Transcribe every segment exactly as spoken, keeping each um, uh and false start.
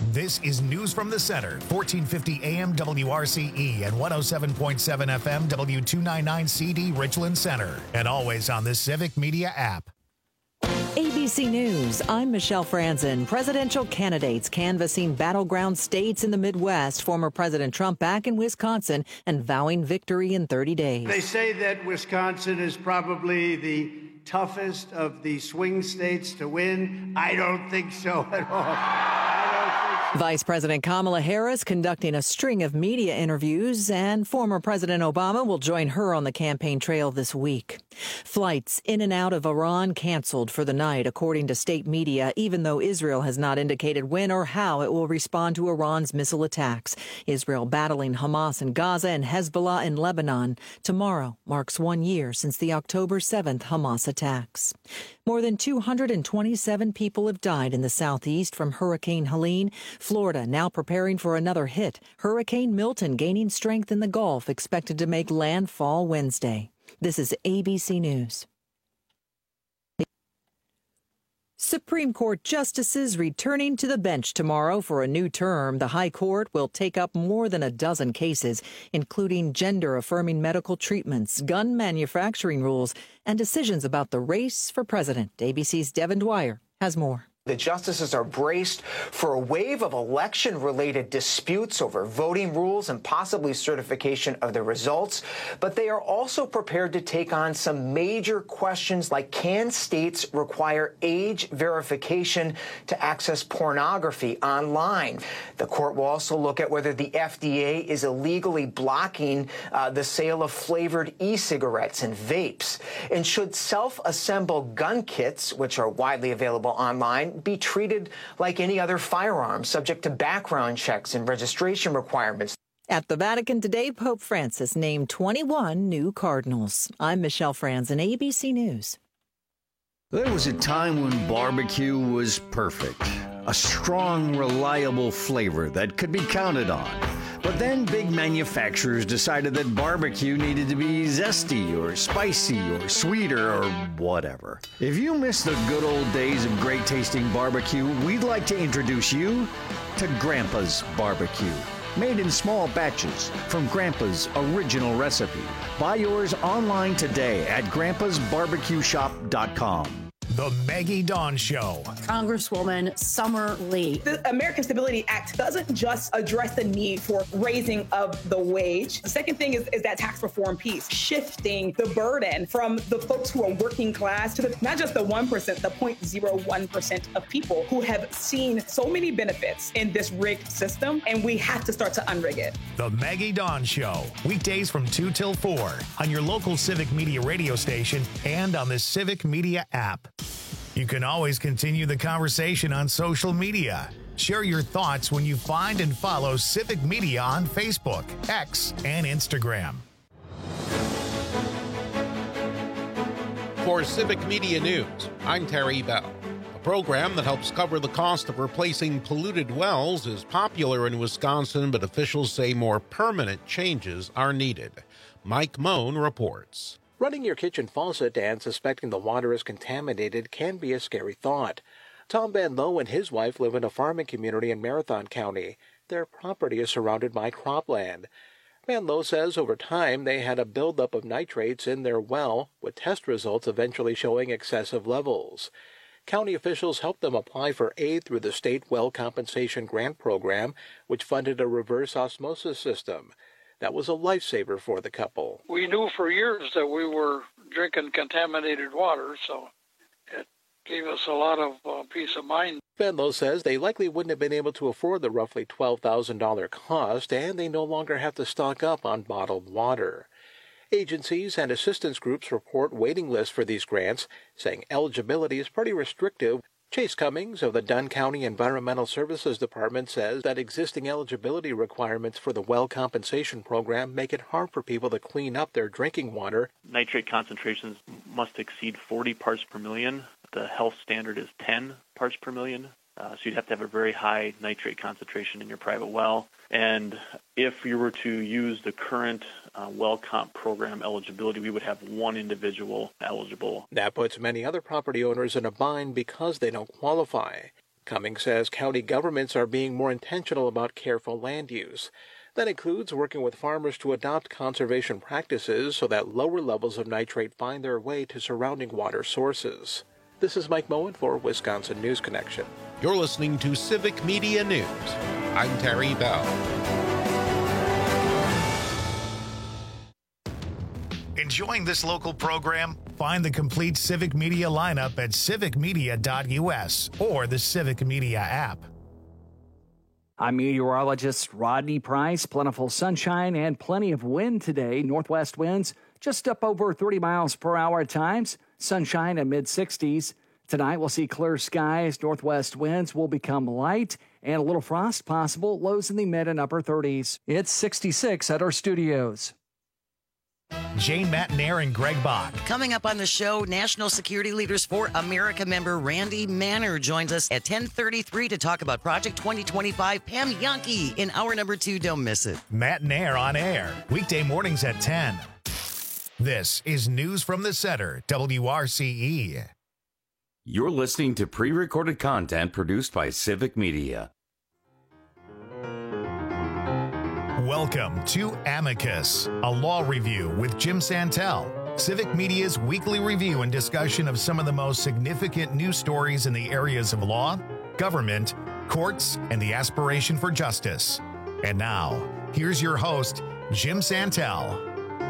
This is News from the Center, fourteen fifty A M W R C E and one oh seven point seven F M W two ninety-nine C D Richland Center, and always on the Civic Media app. A B C News, I'm Michelle Franzen. Presidential candidates canvassing battleground states in the Midwest. Former President Trump back in Wisconsin and vowing victory in thirty days. They say that Wisconsin is probably the toughest of the swing states to win. I don't think so at all. Vice President Kamala Harris conducting a string of media interviews, and former President Obama will join her on the campaign trail this week. Flights in and out of Iran canceled for the night, according to state media, even though Israel has not indicated when or how it will respond to Iran's missile attacks. Israel battling Hamas in Gaza and Hezbollah in Lebanon. Tomorrow marks one year since the October seventh Hamas attacks. More than two hundred twenty-seven people have died in the southeast from Hurricane Helene. Florida now preparing for another hit. Hurricane Milton gaining strength in the Gulf, expected to make landfall Wednesday. This is A B C News. Supreme Court justices returning to the bench tomorrow for a new term. The High Court will take up more than a dozen cases, including gender-affirming medical treatments, gun manufacturing rules, and decisions about the race for president. A B C's Devin Dwyer has more. The justices are braced for a wave of election-related disputes over voting rules and possibly certification of the results. But they are also prepared to take on some major questions like, can states require age verification to access pornography online? The court will also look at whether the F D A is illegally blocking uh, the sale of flavored e-cigarettes and vapes. And should self-assemble gun kits, which are widely available online, be treated like any other firearm, subject to background checks and registration requirements. At the Vatican today, Pope Francis named twenty-one new cardinals. I'm Michelle Franzen, A B C News. There was a time when barbecue was perfect. A strong, reliable flavor that could be counted on. But then big manufacturers decided that barbecue needed to be zesty or spicy or sweeter or whatever. If you miss the good old days of great tasting barbecue, we'd like to introduce you to Grandpa's Barbecue. Made in small batches from Grandpa's original recipe. Buy yours online today at grandpas barbecue shop dot com. The Maggie Dawn Show. Congresswoman Summer Lee. The American Stability Act doesn't just address the need for raising of the wage. The second thing is, is that tax reform piece, shifting the burden from the folks who are working class to the, not just the one percent, the zero point zero one percent of people who have seen so many benefits in this rigged system, and we have to start to unrig it. The Maggie Dawn Show, weekdays from two till four on your local Civic Media radio station and on the Civic Media app. You can always continue the conversation on social media. Share your thoughts when you find and follow Civic Media on Facebook, X, and Instagram. For Civic Media News, I'm Terry Bell. A program that helps cover the cost of replacing polluted wells is popular in Wisconsin, but officials say more permanent changes are needed. Mike Moan reports. Running your kitchen faucet and suspecting the water is contaminated can be a scary thought. Tom Van Lowe and his wife live in a farming community in Marathon County. Their property is surrounded by cropland. Van Lowe says over time they had a buildup of nitrates in their well, with test results eventually showing excessive levels. County officials helped them apply for aid through the State Well Compensation Grant Program, which funded a reverse osmosis system. That was a lifesaver for the couple. We knew for years that we were drinking contaminated water, so it gave us a lot of uh, peace of mind. Van Lowe says they likely wouldn't have been able to afford the roughly twelve thousand dollars cost, and they no longer have to stock up on bottled water. Agencies and assistance groups report waiting lists for these grants, saying eligibility is pretty restrictive. Chase Cummings of the Dunn County Environmental Services Department says that existing eligibility requirements for the well compensation program make it hard for people to clean up their drinking water. Nitrate concentrations must exceed forty parts per million. The health standard is ten parts per million. Uh, so you'd have to have a very high nitrate concentration in your private well. And if you were to use the current uh, well comp program eligibility, we would have one individual eligible. That puts many other property owners in a bind because they don't qualify. Cummings says county governments are being more intentional about careful land use. That includes working with farmers to adopt conservation practices so that lower levels of nitrate find their way to surrounding water sources. This is Mike Moen for Wisconsin News Connection. You're listening to Civic Media News. I'm Terry Bell. Enjoying this local program? Find the complete Civic Media lineup at civic media dot u s or the Civic Media app. I'm meteorologist Rodney Price. Plentiful sunshine and plenty of wind today. Northwest winds just up over thirty miles per hour at times. Sunshine in mid sixties. Tonight we'll see clear skies. Northwest winds will become light and a little frost possible. Lows in the mid and upper thirties. It's sixty-six at our studios. Jane Matnair and Greg Bach. Coming up on the show, National Security Leaders for America member Randy Manner joins us at ten thirty-three to talk about Project twenty twenty-five. Pam Yankee in hour number two. Don't miss it. Matnair on air, weekday mornings at ten. This is News from the Center, W R C E. You're listening to pre-recorded content produced by Civic Media. Welcome to Amicus, a law review with Jim Santel, Civic Media's weekly review and discussion of some of the most significant news stories in the areas of law, government, courts, and the aspiration for justice. And now, here's your host, Jim Santel.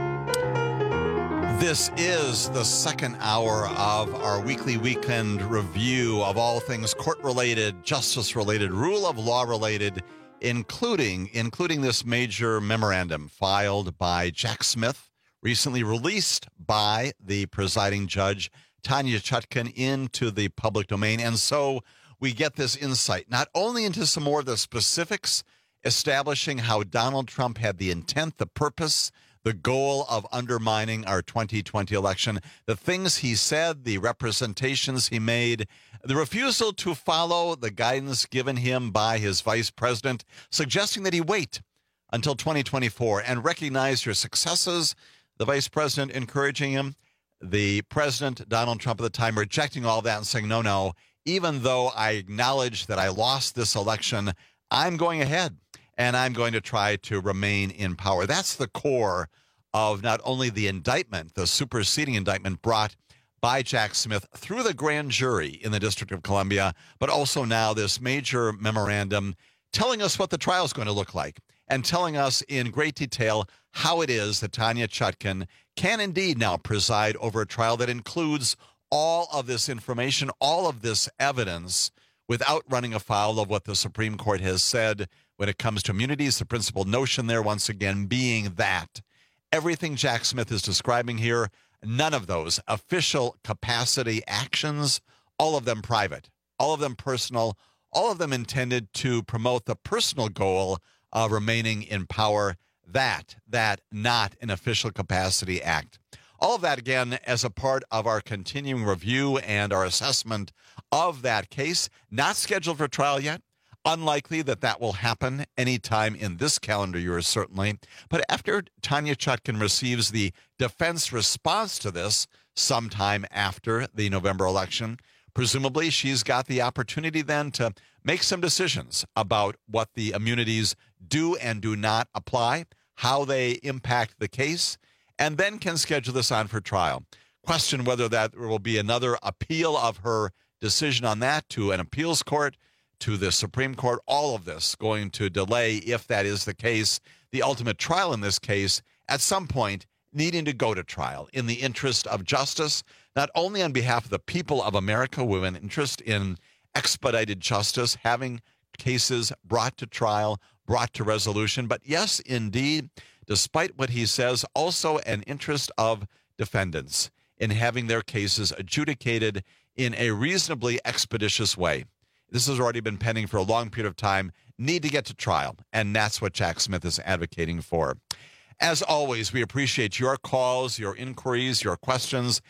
This is the second hour of our weekly weekend review of all things court-related, justice-related, rule of law-related, including including this major memorandum filed by Jack Smith, recently released by the presiding judge, Tanya Chutkan, into the public domain. And so we get this insight, not only into some more of the specifics, establishing how Donald Trump had the intent, the purpose, the goal of undermining our twenty twenty election, the things he said, the representations he made, the refusal to follow the guidance given him by his vice president, suggesting that he wait until twenty twenty-four and recognize your successes, the vice president encouraging him, the president, Donald Trump at the time, rejecting all that and saying, no, no, even though I acknowledge that I lost this election, I'm going ahead. And I'm going to try to remain in power. That's the core of not only the indictment, the superseding indictment brought by Jack Smith through the grand jury in the District of Columbia, but also now this major memorandum telling us what the trial is going to look like and telling us in great detail how it is that Tanya Chutkan can indeed now preside over a trial that includes all of this information, all of this evidence, without running afoul of what the Supreme Court has said when it comes to immunities. The principal notion there, once again, being that everything Jack Smith is describing here, none of those official capacity actions, all of them private, all of them personal, all of them intended to promote the personal goal of remaining in power, that, that not an official capacity act. All of that, again, as a part of our continuing review and our assessment of that case, not scheduled for trial yet. Unlikely that that will happen anytime in this calendar year, certainly. But after Tanya Chutkan receives the defense response to this sometime after the November election, presumably she's got the opportunity then to make some decisions about what the immunities do and do not apply, how they impact the case, and then can schedule this on for trial. Question whether that there will be another appeal of her decision on that to an appeals court, to the Supreme Court, all of this going to delay, if that is the case, the ultimate trial in this case, at some point needing to go to trial in the interest of justice, not only on behalf of the people of America who have an interest in expedited justice, having cases brought to trial, brought to resolution, but yes, indeed, despite what he says, also an interest of defendants in having their cases adjudicated in a reasonably expeditious way. This has already been pending for a long period of time, need to get to trial, and that's what Jack Smith is advocating for. As always, we appreciate your calls, your inquiries, your questions,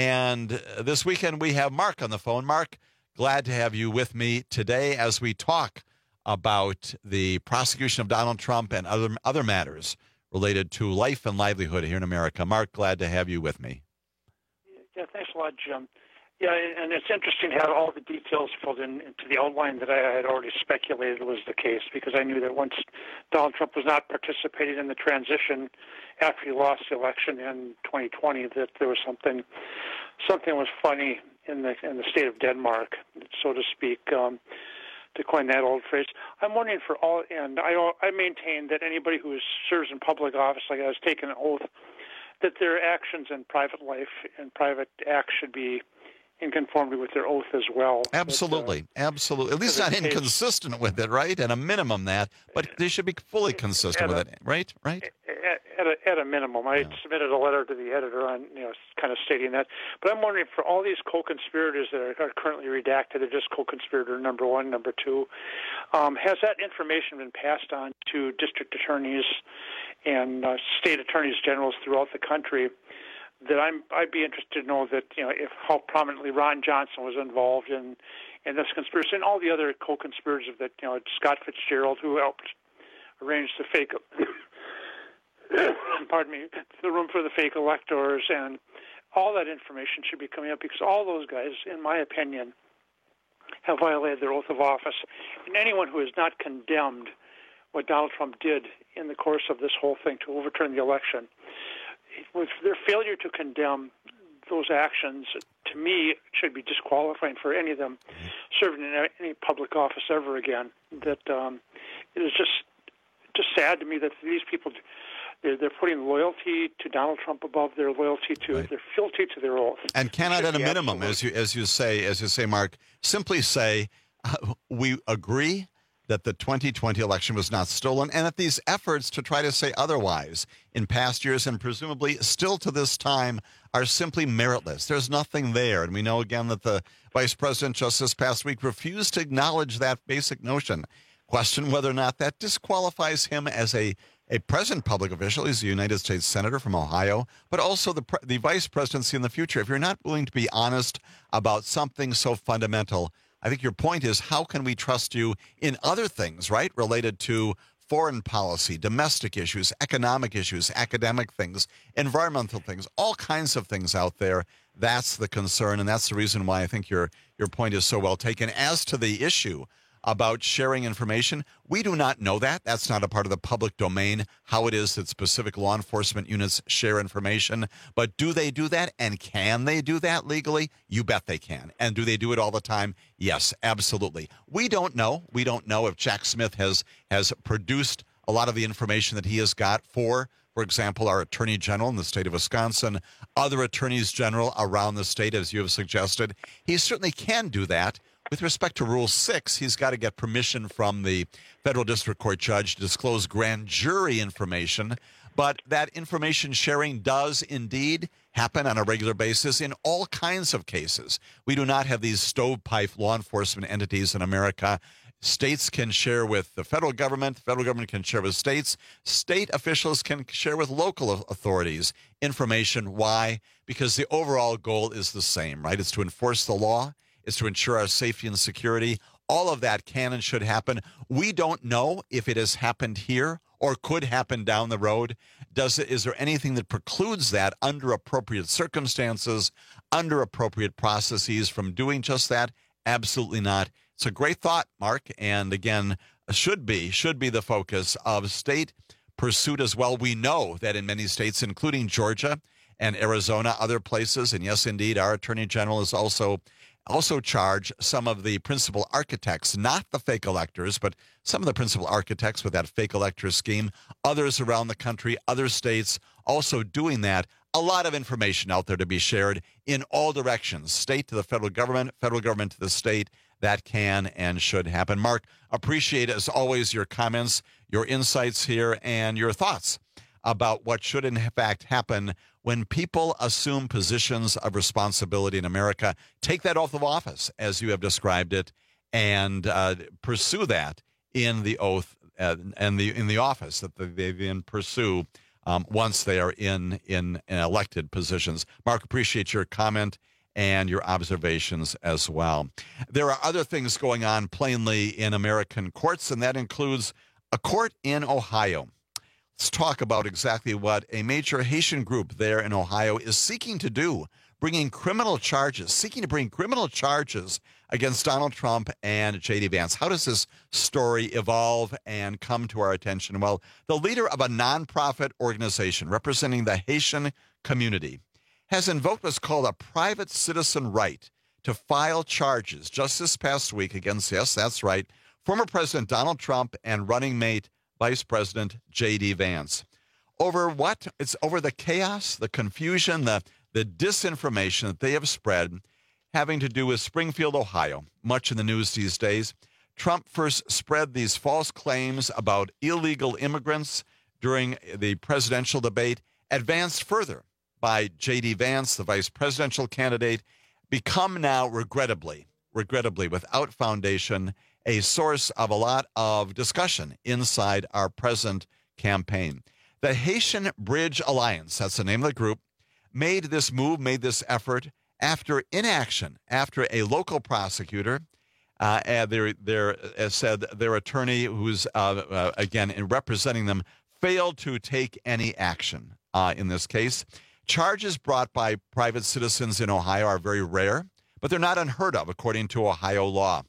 and this weekend we have Mark on the phone. Mark, glad to have you with me today as we talk about the prosecution of Donald Trump and other, other matters related to life and livelihood here in America. Mark, glad to have you with me. Yeah, thanks a lot, Jim. Yeah, and it's interesting to have all the details filled in into the outline that I had already speculated was the case, because I knew that once Donald Trump was not participating in the transition after he lost the election in twenty twenty, that there was something something was funny in the in the state of Denmark, so to speak, um, to coin that old phrase. I'm wondering for all, and I I maintain that anybody who serves in public office, like I was taking an oath, that their actions in private life and private acts should be in conformity with their oath as well. Absolutely, but, uh, absolutely. At least not inconsistent with it, right? At a minimum that, but they should be fully consistent with a, it, right? Right? At, at, a, at a minimum. I yeah. submitted a letter to the editor on, you know, kind of stating that. But I'm wondering, for all these co-conspirators that are, are currently redacted, they're just co-conspirator number one, number two, um, has that information been passed on to district attorneys and uh, state attorneys generals throughout the country? That I'm, I'd be interested to know that, you know, if how prominently Ron Johnson was involved in, in this conspiracy, and all the other co-conspirators of that, you know, Scott Fitzgerald, who helped arrange the fake, pardon me, the room for the fake electors, and all that information should be coming up, because all those guys, in my opinion, have violated their oath of office. And anyone who has not condemned what Donald Trump did in the course of this whole thing to overturn the election, with their failure to condemn those actions, to me, should be disqualifying for any of them serving in any public office ever again. That um, it is just just sad to me that these people, they're, they're putting loyalty to Donald Trump above their loyalty to, right. their fealty to their oath. And cannot, at a minimum, as you as you say, as you say, Mark, simply say uh, we agree that the twenty twenty election was not stolen, and that these efforts to try to say otherwise in past years and presumably still to this time are simply meritless. There's nothing there. And we know, again, that the vice president just this past week refused to acknowledge that basic notion. Question whether or not that disqualifies him as a, a present public official. He's a United States senator from Ohio, but also the, the vice presidency in the future. If you're not willing to be honest about something so fundamental, I think your point is, how can we trust you in other things, right, related to foreign policy, domestic issues, economic issues, academic things, environmental things, all kinds of things out there. That's the concern, and that's the reason why I think your your point is so well taken. As to the issue about sharing information, we do not know that. That's not a part of the public domain, how it is that specific law enforcement units share information. But do they do that, and can they do that legally? You bet they can. And do they do it all the time? Yes, absolutely. We don't know. We don't know if Jack Smith has has produced a lot of the information that he has got for, for example, our Attorney General in the state of Wisconsin, other attorneys general around the state, as you have suggested. He certainly can do that. With respect to Rule six, he's got to get permission from the federal district court judge to disclose grand jury information. But that information sharing does indeed happen on a regular basis in all kinds of cases. We do not have these stovepipe law enforcement entities in America. States can share with the federal government. The federal government can share with states. State officials can share with local authorities information. Why? Because the overall goal is the same, right? It's to enforce the law. Is to ensure our safety and security. All of that can and should happen. We don't know if it has happened here or could happen down the road. Does it? Is there anything that precludes that under appropriate circumstances, under appropriate processes from doing just that? Absolutely not. It's a great thought, Mark, and again, should be, should be the focus of state pursuit as well. We know that in many states, including Georgia and Arizona, other places, and yes, indeed, our Attorney General is also also charge some of the principal architects, not the fake electors, but some of the principal architects with that fake elector scheme, others around the country, other states also doing that. A lot of information out there to be shared in all directions, state to the federal government, federal government to the state. That can and should happen. Mark, appreciate, as always, your comments, your insights here, and your thoughts about what should in fact happen when people assume positions of responsibility in America. Take that oath of office, as you have described it, and uh, pursue that in the oath uh, and the in the office that they then pursue um, once they are in, in in elected positions. Mark, appreciate your comment and your observations as well. There are other things going on plainly in American courts, and that includes a court in Ohio. Let's talk about exactly what a major Haitian group there in Ohio is seeking to do, bringing criminal charges, seeking to bring criminal charges against Donald Trump and J D. Vance. How does this story evolve and come to our attention? Well, the leader of a nonprofit organization representing the Haitian community has invoked what's called a private citizen right to file charges just this past week against, yes, that's right, former President Donald Trump and running mate Vice President J D. Vance. Over what? It's over the chaos, the confusion, the, the disinformation that they have spread having to do with Springfield, Ohio, much in the news these days. Trump first spread these false claims about illegal immigrants during the presidential debate, advanced further by J D. Vance, the vice presidential candidate, become now, regrettably, regrettably, without foundation, a source of a lot of discussion inside our present campaign. The Haitian Bridge Alliance, that's the name of the group, made this move, made this effort after inaction, after a local prosecutor, uh, and their, their, uh, said their attorney, who's, uh, uh, again, in representing them, failed to take any action uh, in this case. Charges brought by private citizens in Ohio are very rare, but they're not unheard of, according to Ohio law.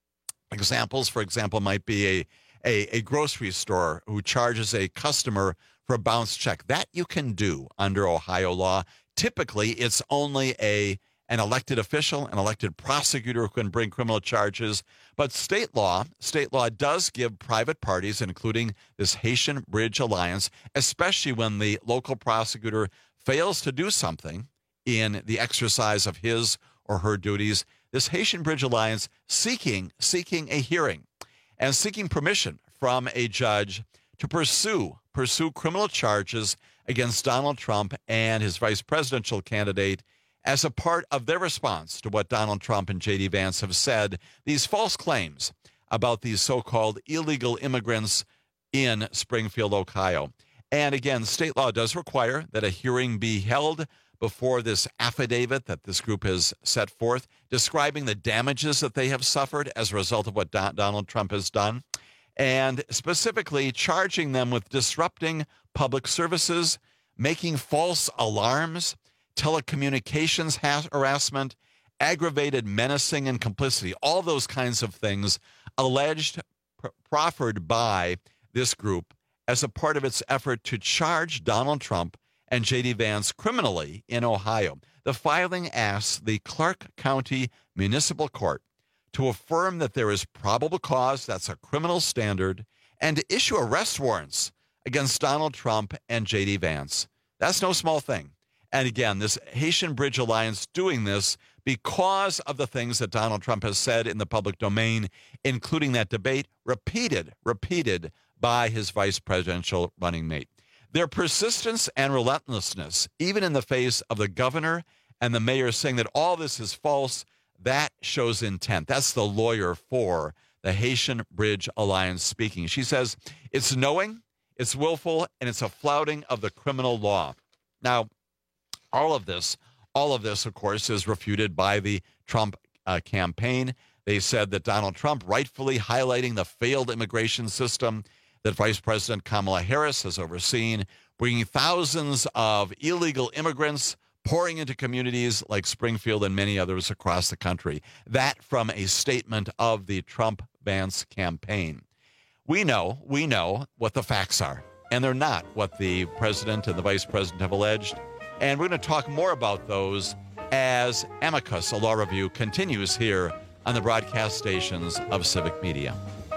Examples, for example, might be a, a, a grocery store who charges a customer for a bounce check. That you can do under Ohio law. Typically, it's only a an elected official, an elected prosecutor who can bring criminal charges. But state law, state law does give private parties, including this Haitian Bridge Alliance, especially when the local prosecutor fails to do something in the exercise of his or her duties, this Haitian Bridge Alliance seeking seeking a hearing and seeking permission from a judge to pursue pursue criminal charges against Donald Trump and his vice presidential candidate as a part of their response to what Donald Trump and J D. Vance have said, these false claims about these so-called illegal immigrants in Springfield, Ohio. And again, state law does require that a hearing be held before this affidavit that this group has set forth, describing the damages that they have suffered as a result of what Don- Donald Trump has done, and specifically charging them with disrupting public services, making false alarms, telecommunications ha- harassment, aggravated menacing and complicity, all those kinds of things alleged, pr- proffered by this group as a part of its effort to charge Donald Trump and J D. Vance criminally in Ohio. The filing asks the Clark County Municipal Court to affirm that there is probable cause, that's a criminal standard, and to issue arrest warrants against Donald Trump and J D. Vance. That's no small thing. And again, this Haitian Bridge Alliance doing this because of the things that Donald Trump has said in the public domain, including that debate, repeated, repeated by his vice presidential running mate. Their persistence and relentlessness, even in the face of the governor and the mayor saying that all this is false, that shows intent. That's the lawyer for the Haitian Bridge Alliance speaking. She says it's knowing, it's willful, and it's a flouting of the criminal law. Now, all of this, all of this, of course, is refuted by the Trump uh, campaign. They said that Donald Trump, rightfully highlighting the failed immigration system that Vice President Kamala Harris has overseen, bringing thousands of illegal immigrants pouring into communities like Springfield and many others across the country. That from a statement of the Trump-Vance campaign. We know, we know what the facts are, and they're not what the president and the vice president have alleged. And we're going to talk more about those as Amicus, a law review, continues here on the broadcast stations of Civic Media.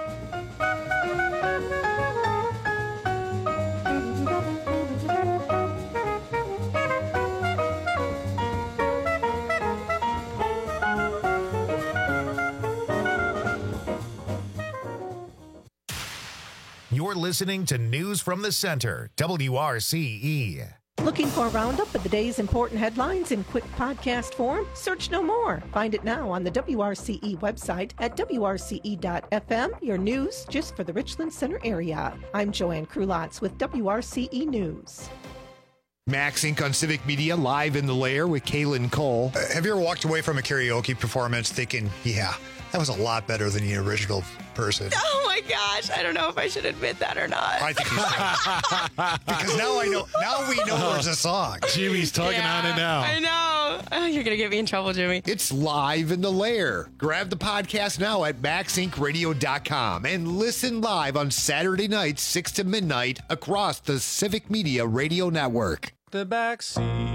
You're listening to News from the Center, W R C E. Looking for a roundup of the day's important headlines in quick podcast form? Search no more. Find it now on the W R C E website at W R C E dot F M, your news just for the Richland Center area. I'm Joanne Krulotz with W R C E News. Max Incorporated on Civic Media, live in the lair with Kaylin Cole. Uh, have you ever walked away from a karaoke performance thinking, yeah, That was a lot better than the original person. Oh my gosh, I don't know if I should admit that or not. I think you should. Because now I know. Now we know there's a song. Jimmy's tugging Yeah, on it now. I know. Oh, you're going to get me in trouble, Jimmy. It's live in the lair. Grab the podcast now at max inc radio dot com and listen live on Saturday nights, six to midnight, across the Civic Media Radio Network. The back seat.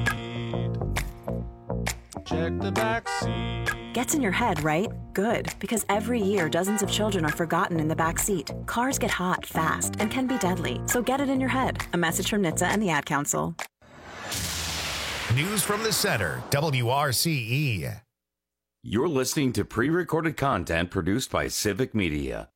Check the back seat. Gets in your head, right? Good, because every year dozens of children are forgotten in the back seat. Cars get hot fast and can be deadly, so get it in your head. A message from N H T S A and the Ad Council. News from the center, W R C E. You're listening to pre-recorded content produced by Civic Media.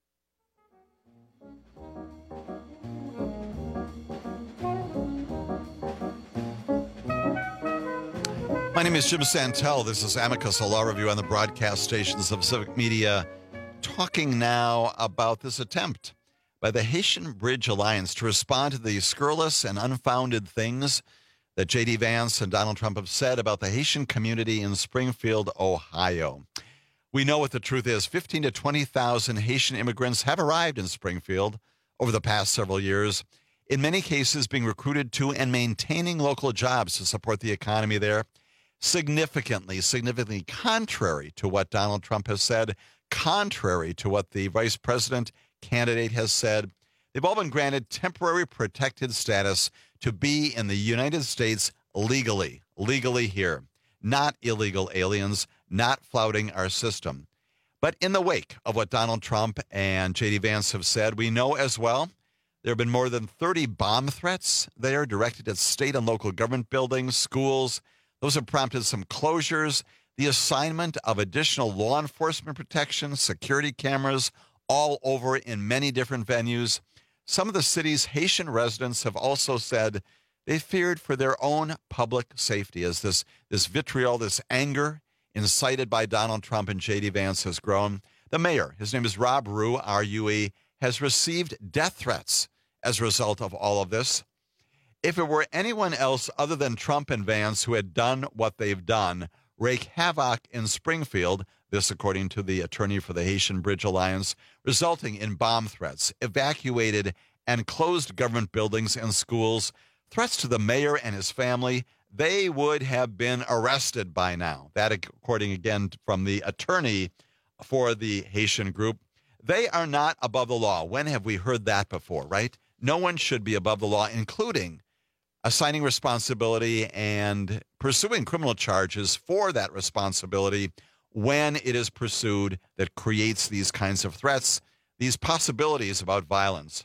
My name is Jim Santel. This is Amicus, a law review on the broadcast stations of Civic Media, talking now about this attempt by the Haitian Bridge Alliance to respond to the scurrilous and unfounded things that J D. Vance and Donald Trump have said about the Haitian community in Springfield, Ohio. We know what the truth is. fifteen to twenty thousand Haitian immigrants have arrived in Springfield over the past several years, in many cases being recruited to and maintaining local jobs to support the economy there. Significantly, significantly contrary to what Donald Trump has said, contrary to what the vice president candidate has said, they've all been granted temporary protected status to be in the United States legally, legally here, not illegal aliens, not flouting our system. But in the wake of what Donald Trump and J D. Vance have said, we know as well there have been more than thirty bomb threats there directed at state and local government buildings, schools. Those have prompted some closures, the assignment of additional law enforcement protection, security cameras all over in many different venues. Some of the city's Haitian residents have also said they feared for their own public safety as this, this vitriol, this anger incited by Donald Trump and J D. Vance has grown. The mayor, his name is Rob Rue, R U E, has received death threats as a result of all of this. If it were anyone else other than Trump and Vance who had done what they've done, wreak havoc in Springfield, this according to the attorney for the Haitian Bridge Alliance, resulting in bomb threats, evacuated and closed government buildings and schools, threats to the mayor and his family, they would have been arrested by now. That according again from the attorney for the Haitian group. They are not above the law. When have we heard that before, right? No one should be above the law, including assigning responsibility and pursuing criminal charges for that responsibility when it is pursued that creates these kinds of threats, these possibilities about violence.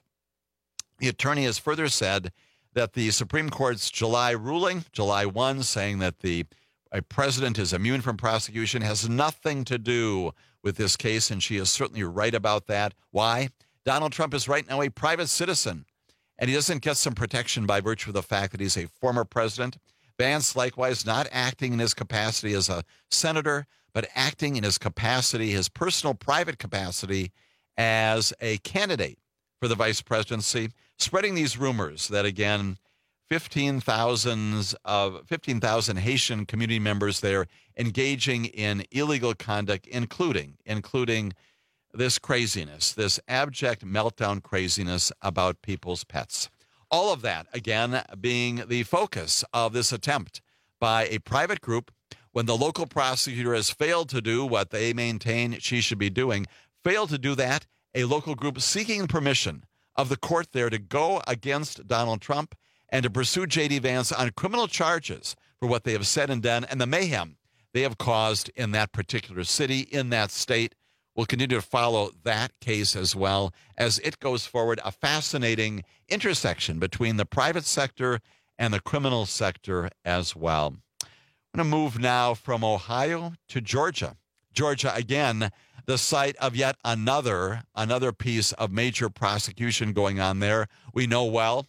The attorney has further said that the Supreme Court's July ruling, July first, saying that the a president is immune from prosecution has nothing to do with this case, and she is certainly right about that. Why? Donald Trump is right now a private citizen, and he doesn't get some protection by virtue of the fact that he's a former president. Vance, likewise, not acting in his capacity as a senator, but acting in his capacity, his personal private capacity, as a candidate for the vice presidency, spreading these rumors that, again, fifteen thousand of fifteen thousand Haitian community members there engaging in illegal conduct, including including this craziness, this abject meltdown craziness about people's pets. All of that, again, being the focus of this attempt by a private group when the local prosecutor has failed to do what they maintain she should be doing, failed to do that, a local group seeking permission of the court there to go against Donald Trump and to pursue J D. Vance on criminal charges for what they have said and done and the mayhem they have caused in that particular city, in that state. We'll continue to follow that case as well as it goes forward, a fascinating intersection between the private sector and the criminal sector as well. I'm going to move now from Ohio to Georgia. Georgia, again, the site of yet another, another piece of major prosecution going on there. We know well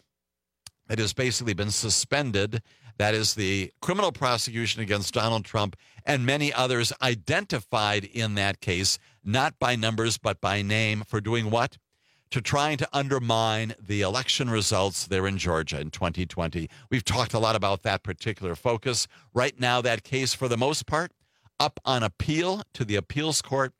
it has basically been suspended. That is the criminal prosecution against Donald Trump and many others identified in that case, not by numbers, but by name, for doing what? To trying to undermine the election results there in Georgia in twenty twenty. We've talked a lot about that particular focus. Right now, that case, for the most part, up on appeal to the appeals court.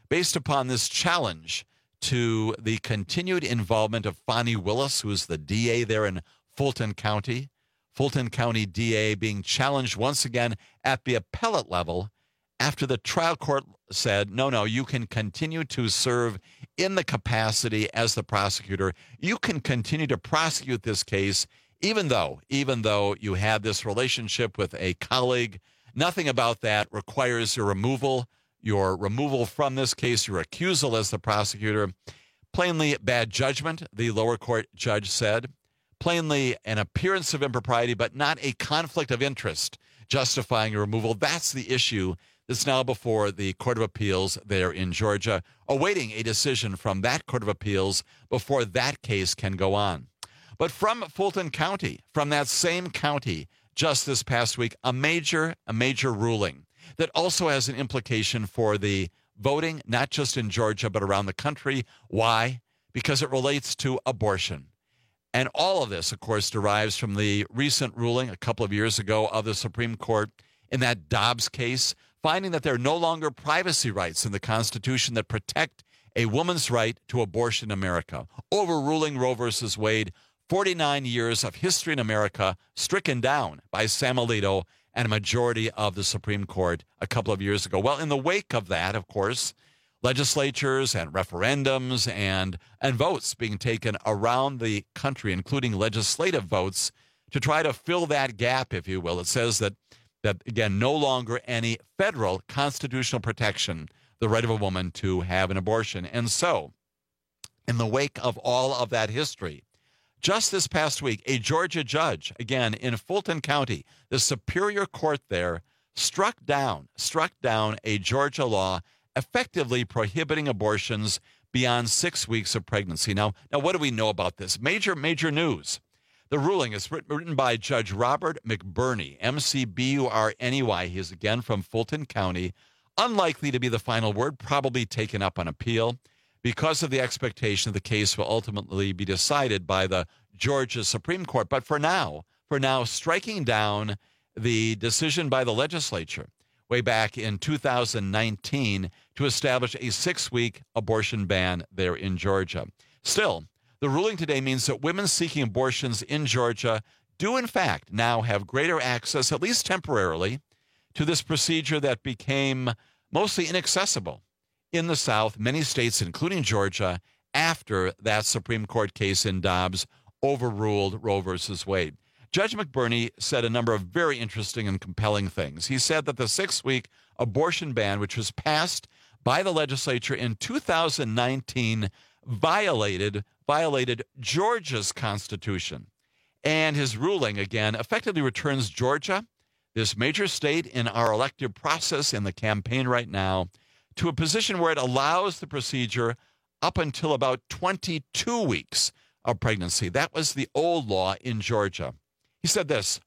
based upon this challenge to the continued involvement of Fani Willis, who is the D A there in Fulton County. Fulton County D A being challenged once again at the appellate level after the trial court said, no, no, you can continue to serve in the capacity as the prosecutor. You can continue to prosecute this case, even though, even though you had this relationship with a colleague. Nothing about that requires your removal, your removal from this case, your accusal as the prosecutor. Plainly bad judgment, the lower court judge said. Plainly an appearance of impropriety, but not a conflict of interest justifying your removal. That's the issue that's now before the Court of Appeals there in Georgia, awaiting a decision from that Court of Appeals before that case can go on. But from Fulton County, from that same county, just this past week, a major, a major ruling that also has an implication for the voting, not just in Georgia, but around the country. Why? Because it relates to abortion. And all of this, of course, derives from the recent ruling a couple of years ago of the Supreme Court in that Dobbs case, finding that there are no longer privacy rights in the Constitution that protect a woman's right to abortion in America, overruling Roe versus Wade, forty-nine years of history in America stricken down by Sam Alito and a majority of the Supreme Court a couple of years ago. Well, in the wake of that, of course, legislatures and referendums and, and votes being taken around the country, including legislative votes, to try to fill that gap, if you will. It says that, that again, no longer any federal constitutional protection, the right of a woman to have an abortion. And so, in the wake of all of that history, just this past week, a Georgia judge, again, in Fulton County, the Superior Court there, struck down, struck down a Georgia law effectively prohibiting abortions beyond six weeks of pregnancy. Now, now, what do we know about this? Major, major news. The ruling is written by Judge Robert McBurney, M C B U R N E Y. He is, again, from Fulton County. Unlikely to be the final word, probably taken up on appeal, because of the expectation the case will ultimately be decided by the Georgia Supreme Court. But for now, for now, striking down the decision by the legislature way back in two thousand nineteen to establish a six-week abortion ban there in Georgia. Still, the ruling today means that women seeking abortions in Georgia do, in fact, now have greater access, at least temporarily, to this procedure that became mostly inaccessible in the South, many states, including Georgia, after that Supreme Court case in Dobbs overruled Roe versus Wade. Judge McBurney said a number of very interesting and compelling things. He said that the six-week abortion ban, which was passed by the legislature in two thousand nineteen, violated, violated Georgia's Constitution. And his ruling, again, effectively returns Georgia, this major state in our elective process in the campaign right now, to a position where it allows the procedure up until about twenty-two weeks of pregnancy. That was the old law in Georgia. He said this: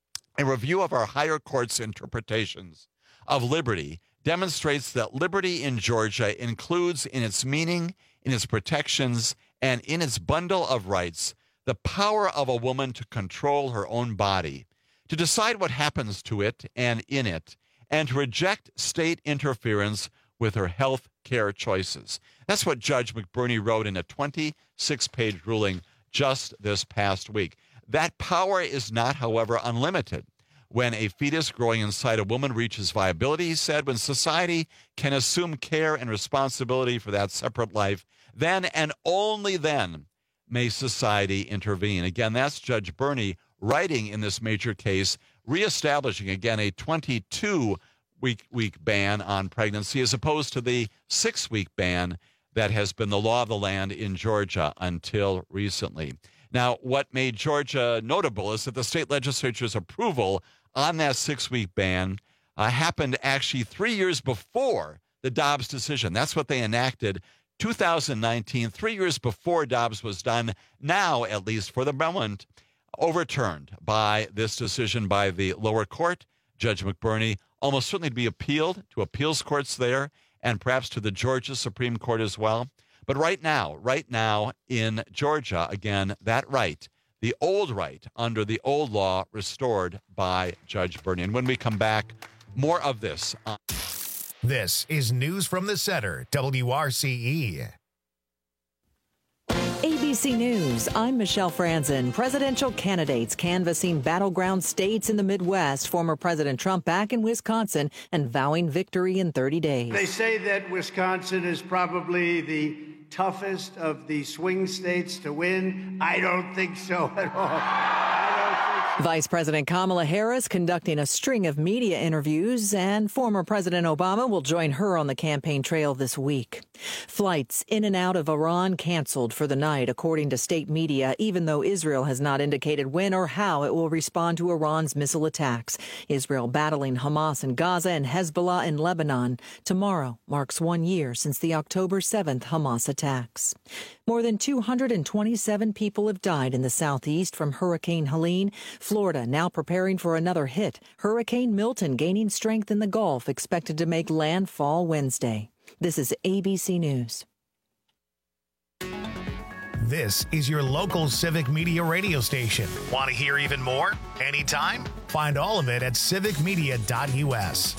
a review of our higher court's interpretations of liberty demonstrates that liberty in Georgia includes in its meaning, in its protections, and in its bundle of rights, the power of a woman to control her own body, to decide what happens to it and in it, and to reject state interference with her health care choices. That's what Judge McBurney wrote in a twenty-six page ruling just this past week. That power is not, however, unlimited. When a fetus growing inside a woman reaches viability, he said, when society can assume care and responsibility for that separate life, then and only then may society intervene. Again, that's Judge Burney writing in this major case, reestablishing, again, a twenty-two week week ban on pregnancy as opposed to the six-week ban that has been the law of the land in Georgia until recently. Now, what made Georgia notable is that the state legislature's approval on that six-week ban uh, happened actually three years before the Dobbs decision. That's what they enacted, two thousand nineteen, three years before Dobbs was done, now, at least for the moment, overturned by this decision by the lower court, Judge McBurney, almost certainly to be appealed to appeals courts there and perhaps to the Georgia Supreme Court as well. But right now, right now in Georgia, again, that right, the old right under the old law restored by Judge Burney. And when we come back, more of this. On- This is News from the Center, W R C E. A B C News, I'm Michelle Franzen. Presidential candidates canvassing battleground states in the Midwest. Former President Trump back in Wisconsin and vowing victory in thirty days. They say that Wisconsin is probably the toughest of the swing states to win. I don't think so at all. Vice President Kamala Harris conducting a string of media interviews, and former President Obama will join her on the campaign trail this week. Flights in and out of Iran canceled for the night, according to state media, even though Israel has not indicated when or how it will respond to Iran's missile attacks. Israel battling Hamas in Gaza and Hezbollah in Lebanon. Tomorrow marks one year since the October seventh Hamas attacks. More than two hundred twenty-seven people have died in the southeast from Hurricane Helene. Florida now preparing for another hit. Hurricane Milton gaining strength in the Gulf, expected to make landfall Wednesday. This is A B C News. This is your local Civic Media radio station. Want to hear even more? Anytime? Find all of it at civic media dot U S.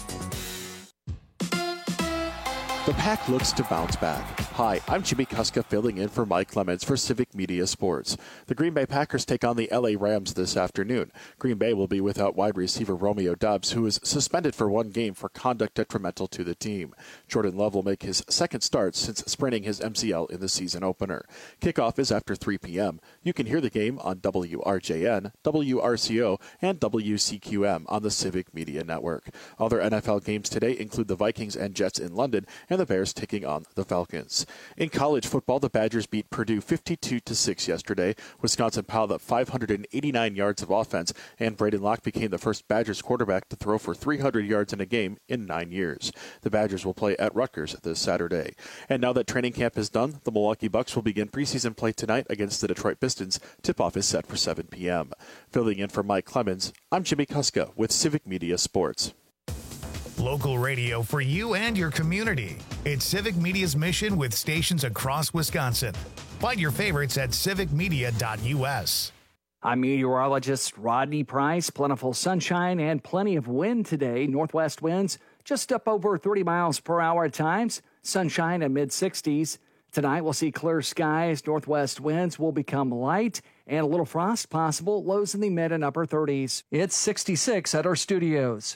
The Pack looks to bounce back. Hi, I'm Jimmy Kuska filling in for Mike Clemens for Civic Media Sports. The Green Bay Packers take on the L A Rams this afternoon. Green Bay will be without wide receiver Romeo Doubs, who is suspended for one game for conduct detrimental to the team. Jordan Love will make his second start since spraining his M C L in the season opener. Kickoff is after three p.m. You can hear the game on W R J N, W R C O, and W C Q M on the Civic Media Network. Other N F L games today include the Vikings and Jets in London and the Bears taking on the Falcons. In college football, the Badgers beat Purdue fifty-two to six yesterday. Wisconsin piled up five hundred eighty-nine yards of offense, and Braden Locke became the first Badgers quarterback to throw for three hundred yards in a game in nine years. The Badgers will play at Rutgers this Saturday. And now that training camp is done, the Milwaukee Bucks will begin preseason play tonight against the Detroit Pistons. Tip-off is set for seven p.m. Filling in for Mike Clemens, I'm Jimmy Kuska with Civic Media Sports. Local radio for you and your community. It's Civic Media's mission with stations across Wisconsin. Find your favorites at civic media dot U S. I'm meteorologist Rodney Price. Plentiful sunshine and plenty of wind today. Northwest winds just up over thirty miles per hour at times. Sunshine in mid sixties. Tonight we'll see clear skies. Northwest winds will become light and a little frost possible. Lows in the mid and upper thirties. It's sixty-six at our studios.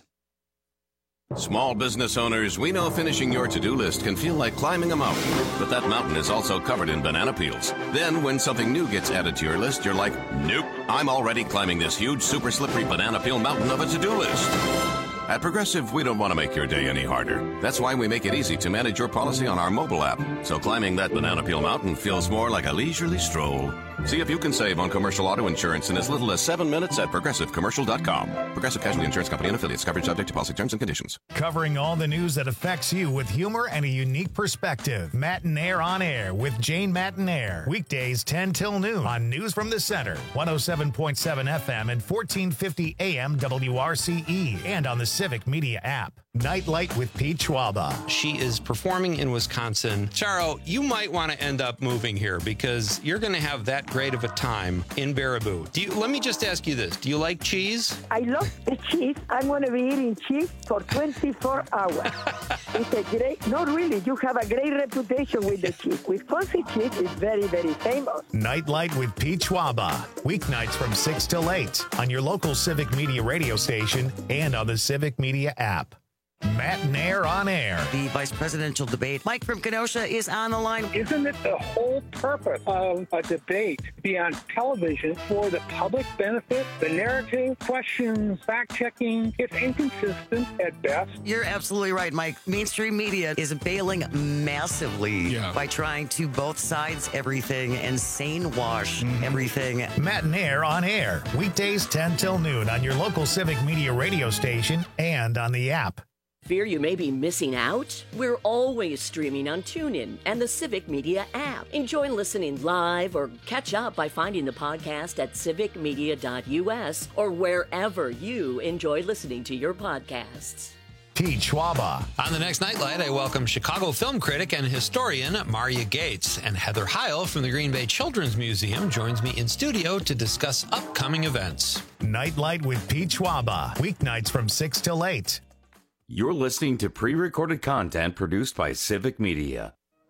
Small business owners, we know finishing your to-do list can feel like climbing a mountain, but that mountain is also covered in banana peels. Then when something new gets added to your list, you're like, nope, I'm already climbing this huge super slippery banana peel mountain of a to-do list. At Progressive, we don't want to make your day any harder. That's why we make it easy to manage your policy on our mobile app. So climbing that banana peel mountain feels more like a leisurely stroll. See if you can save on commercial auto insurance in as little as seven minutes at progressive commercial dot com. Progressive Casualty Insurance Company and affiliates. Coverage subject to policy terms and conditions. Covering all the news that affects you with humor and a unique perspective. Matinaire on Air with Jane Matinaire. Weekdays ten till noon on News from the Center. one oh seven point seven F M and fourteen fifty A M W R C E. And on the Civic Media app. Nightlight with Pete Schwaba. She is performing in Wisconsin. Charo, you might want to end up moving here because you're going to have that great of a time in Baraboo. Do you? Let me just ask you this. Do you like cheese? I love the cheese. I'm going to be eating cheese for twenty-four hours. It's a great, not really, you have a great reputation with the cheese. Wisconsin cheese is very, very famous. Nightlight with Pete Schwaba. Weeknights from six till eight on your local Civic Media radio station and on the Civic Media app. Matinaire on Air. The vice presidential debate. Mike from Kenosha is on the line. Isn't it the whole purpose of a debate to be on television for the public benefit? The narrative, questions, fact-checking, it's inconsistent at best. You're absolutely right, Mike. Mainstream media is bailing massively yeah. by trying to both sides everything and sane wash mm-hmm. everything. Matinaire on Air. Weekdays ten till noon on your local Civic Media radio station and on the app. Fear you may be missing out? We're always streaming on TuneIn and the Civic Media app. Enjoy listening live or catch up by finding the podcast at civic media dot U S or wherever you enjoy listening to your podcasts. Pete Schwaba. On the next Nightlight, I welcome Chicago film critic and historian Maria Gates, and Heather Heil from the Green Bay Children's Museum joins me in studio to discuss upcoming events. Nightlight with Pete Schwaba. Weeknights from six till eight. You're listening to pre-recorded content produced by Civic Media.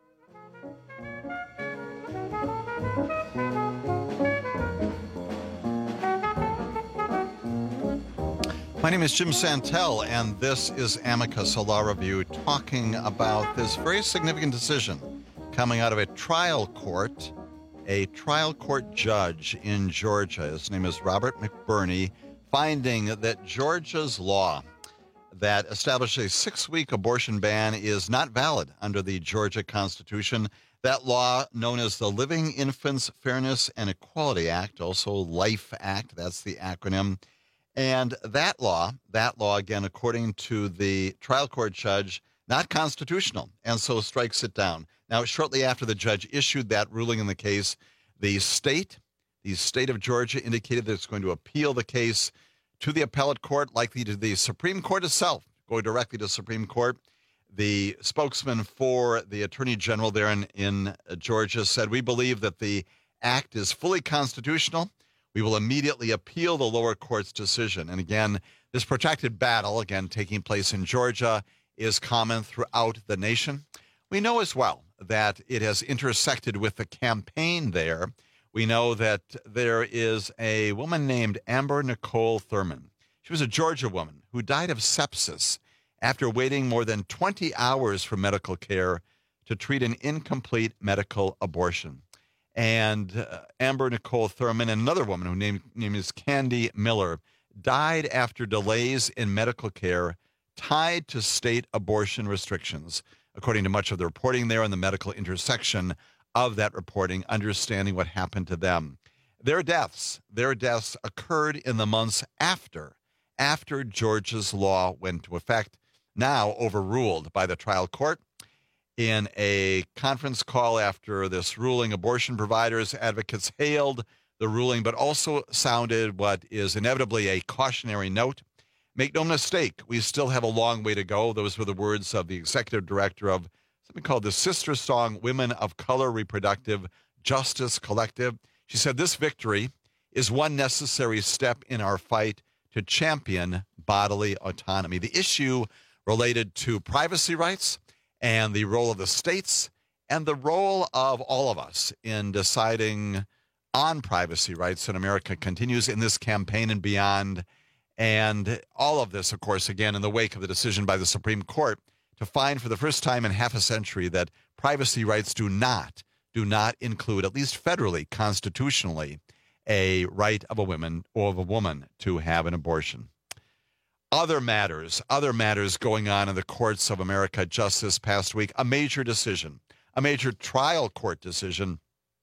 My name is Jim Santel, and this is Amicus, a law review, talking about this very significant decision coming out of a trial court. A trial court judge in Georgia, his name is Robert McBurney, finding that Georgia's law that establishes a six-week abortion ban is not valid under the Georgia Constitution. That law, known as the Living Infants Fairness and Equality Act, also LIFE Act, that's the acronym. And that law, that law, again, according to the trial court judge, not constitutional, and so strikes it down. Now, shortly after the judge issued that ruling in the case, the state, the state of Georgia indicated that it's going to appeal the case to the appellate court, likely to the Supreme Court itself, go directly to Supreme Court. The spokesman for the Attorney General there in, in Georgia said, "We believe that the act is fully constitutional. We will immediately appeal the lower court's decision." And again, this protracted battle, again, taking place in Georgia, is common throughout the nation. We know as well that it has intersected with the campaign there. We know that there is a woman named Amber Nicole Thurman. She was a Georgia woman who died of sepsis after waiting more than twenty hours for medical care to treat an incomplete medical abortion. And uh, Amber Nicole Thurman and another woman whose name, name is Candy Miller died after delays in medical care tied to state abortion restrictions, according to much of the reporting there and the medical intersection of that reporting, understanding what happened to them. Their deaths, their deaths occurred in the months after, after Georgia's law went into effect, now overruled by the trial court. In a conference call after this ruling, abortion providers, advocates hailed the ruling, but also sounded what is inevitably a cautionary note. "Make no mistake, we still have a long way to go." Those were the words of the executive director of something called the Sister Song Women of Color Reproductive Justice Collective. She said, "This victory is one necessary step in our fight to champion bodily autonomy." The issue related to privacy rights and the role of the states and the role of all of us in deciding on privacy rights in America continues in this campaign and beyond. And all of this, of course, again, in the wake of the decision by the Supreme Court to find for the first time in half a century that privacy rights do not, do not include, at least federally, constitutionally, a right of a woman or of a woman to have an abortion. Other matters, other matters going on in the courts of America just this past week. A major decision, a major trial court decision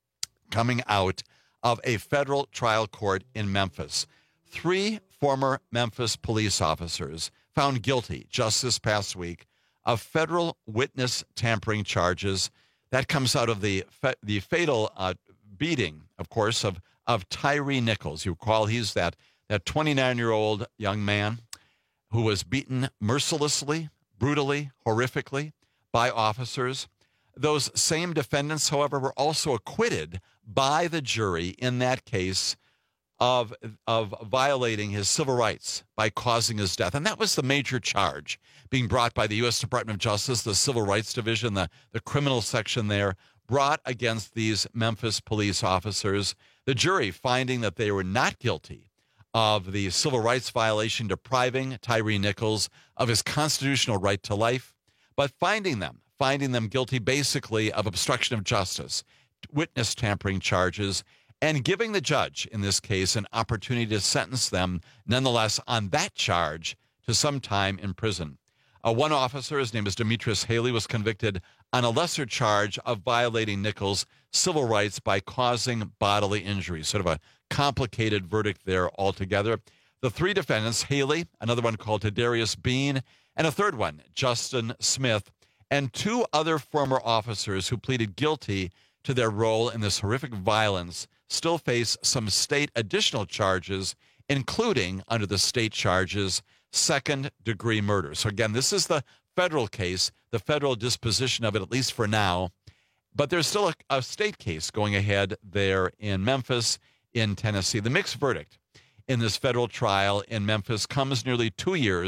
coming out of a federal trial court in Memphis. Three former Memphis police officers found guilty just this past week of federal witness tampering charges. That comes out of the fa- the fatal uh, beating, of course, of of Tyree Nichols. You recall he's that that twenty-nine-year-old young man who was beaten mercilessly, brutally, horrifically by officers. Those same defendants, however, were also acquitted by the jury in that case of, of violating his civil rights by causing his death. And that was the major charge being brought by the U S Department of Justice, the Civil Rights Division, the, the criminal section there, brought against these Memphis police officers. The jury finding that they were not guilty of the civil rights violation depriving Tyree Nichols of his constitutional right to life, but finding them, finding them guilty basically of obstruction of justice, witness tampering charges, and giving the judge, in this case, an opportunity to sentence them, nonetheless, on that charge to some time in prison. Uh, one officer, his name is Demetrius Haley, was convicted on a lesser charge of violating Nichols' civil rights by causing bodily injury, sort of a complicated verdict there altogether. The three defendants, Haley, another one called Tadarius Bean, and a third one, Justin Smith, and two other former officers who pleaded guilty to their role in this horrific violence, still face some state additional charges, including, under the state charges, second-degree murder. So again, this is the federal case, the federal disposition of it, at least for now. But there's still a, a state case going ahead there in Memphis, in Tennessee. The mixed verdict in this federal trial in Memphis comes nearly two years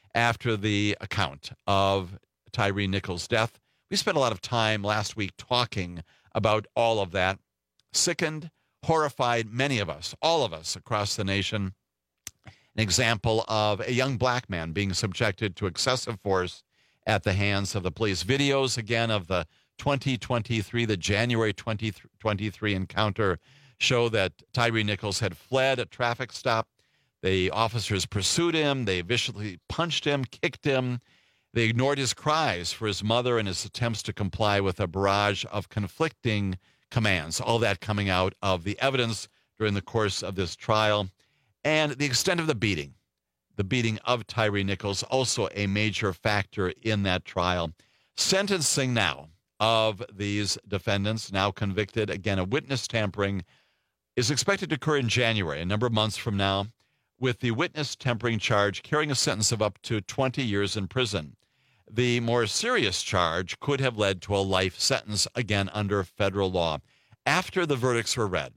after the account of Tyre Nichols' death. We spent a lot of time last week talking about all of that. Sickened, horrified, many of us, all of us across the nation. An example of a young black man being subjected to excessive force at the hands of the police. Videos, again, of the twenty twenty-three, the January twenty twenty-three encounter show that Tyre Nichols had fled a traffic stop. The officers pursued him. They viciously punched him, kicked him. They ignored his cries for his mother and his attempts to comply with a barrage of conflicting commands. All that coming out of the evidence during the course of this trial. And the extent of the beating. The beating of Tyre Nichols, also a major factor in that trial. Sentencing now of these defendants, now convicted, again, of witness tampering, is expected to occur in January, a number of months from now, with the witness tampering charge carrying a sentence of up to twenty years in prison. The more serious charge could have led to a life sentence, again, under federal law. After the verdicts were read,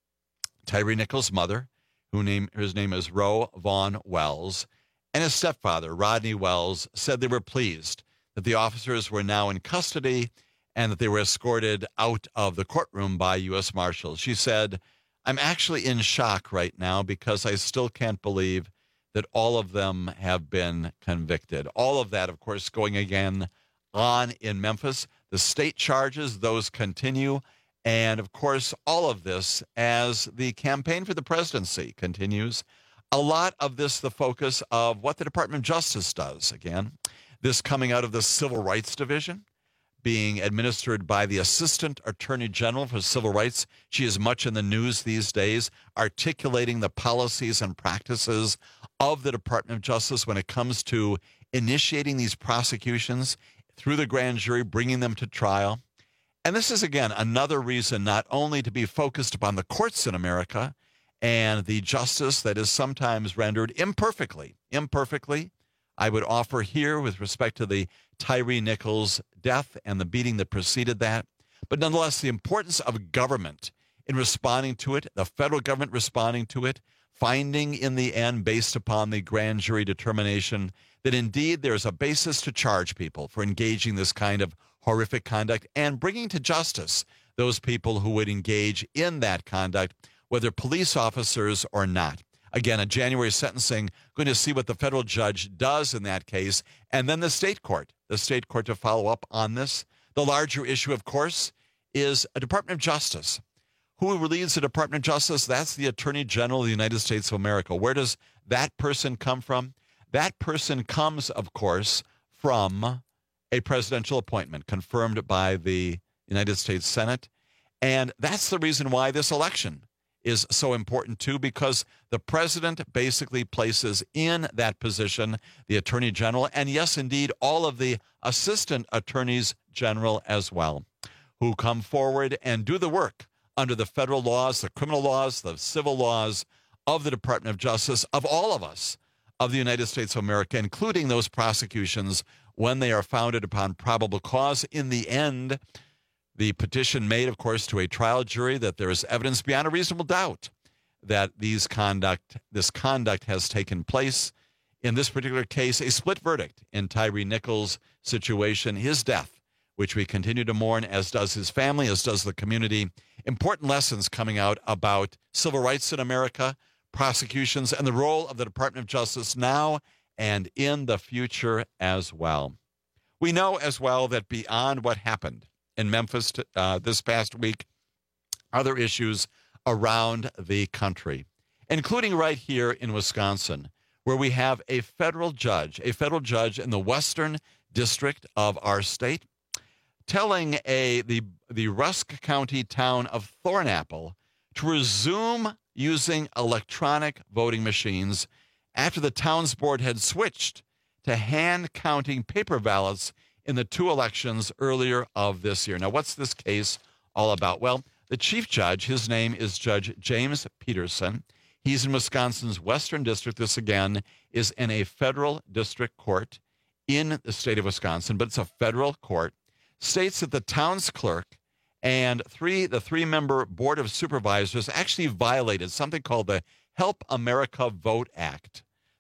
Tyre Nichols' mother, who name, his name is Roe Vaughn Wells, and his stepfather, Rodney Wells, said they were pleased that the officers were now in custody and that they were escorted out of the courtroom by U S Marshals. She said, "I'm actually in shock right now because I still can't believe that all of them have been convicted." All of that, of course, going again on in Memphis. The state charges, those continue. And, of course, all of this as the campaign for the presidency continues. A lot of this, the focus of what the Department of Justice does. Again, this coming out of the Civil Rights Division, being administered by the Assistant Attorney General for Civil Rights. She is much in the news these days, articulating the policies and practices of the Department of Justice when it comes to initiating these prosecutions through the grand jury, bringing them to trial. And this is, again, another reason not only to be focused upon the courts in America and the justice that is sometimes rendered imperfectly, imperfectly, I would offer here with respect to the Tyre Nichols death and the beating that preceded that, but nonetheless, the importance of government in responding to it, the federal government responding to it, finding in the end, based upon the grand jury determination, that indeed there's a basis to charge people for engaging this kind of horrific conduct and bringing to justice those people who would engage in that conduct, whether police officers or not. Again, a January sentencing, going to see what the federal judge does in that case, and then the state court, the state court to follow up on this. The larger issue, of course, is a Department of Justice. Who leads the Department of Justice? That's the Attorney General of the United States of America. Where does that person come from? That person comes, of course, from a presidential appointment confirmed by the United States Senate. And that's the reason why this election is so important, too, because the president basically places in that position the Attorney General, and yes, indeed, all of the Assistant Attorneys General as well, who come forward and do the work under the federal laws, the criminal laws, the civil laws of the Department of Justice, of all of us, of the United States of America, including those prosecutions when they are founded upon probable cause. In the end, the petition made, of course, to a trial jury that there is evidence beyond a reasonable doubt that these conduct, this conduct has taken place. In this particular case, a split verdict in Tyre Nichols' situation, his death, which we continue to mourn, as does his family, as does the community. Important lessons coming out about civil rights in America, prosecutions, and the role of the Department of Justice now and in the future as well. We know as well that beyond what happened in Memphis uh, this past week, other issues around the country, including right here in Wisconsin, where we have a federal judge, a federal judge in the Western District of our state, telling a the, the Rusk County town of Thornapple to resume using electronic voting machines after the town's board had switched to hand counting paper ballots in the two elections earlier of this year. Now, what's this case all about? Well, the chief judge, his name is Judge James Peterson. He's in Wisconsin's Western District. This, again, is in a federal district court in the state of Wisconsin, but it's a federal court. States that the town's clerk and three the three-member board of supervisors actually violated something called the Help America Vote Act.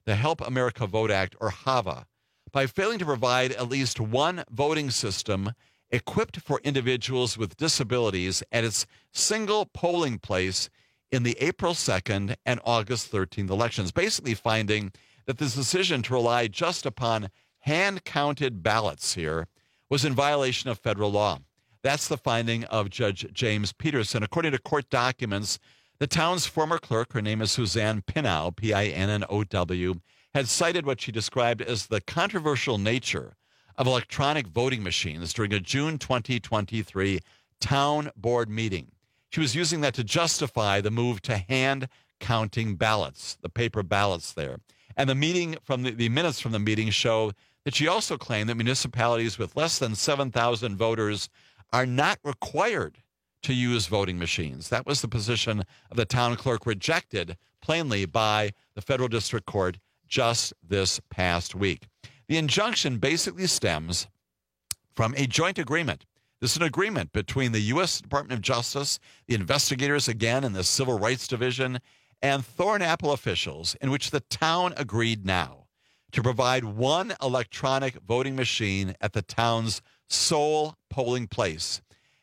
the Help America Vote Act, or HAVA, by failing to provide at least one voting system equipped for individuals with disabilities at its single polling place in the April second and August thirteenth elections, basically finding that this decision to rely just upon hand-counted ballots here was in violation of federal law. That's the finding of Judge James Peterson. According to court documents, the town's former clerk, her name is Suzanne Pinnow, P I N N O W, had cited what she described as the controversial nature of electronic voting machines during a June twenty twenty-three town board meeting. She was using that to justify the move to hand counting ballots, the paper ballots there. And the meeting from the, the minutes from the meeting show that she also claimed that municipalities with less than seven thousand voters are not required to use voting machines. That was the position of the town clerk, rejected plainly by the federal district court just this past week. The injunction basically stems from a joint agreement. This is an agreement between the U S Department of Justice, the investigators again in the Civil Rights Division, and Thornapple officials, in which the town agreed now to provide one electronic voting machine at the town's sole polling place.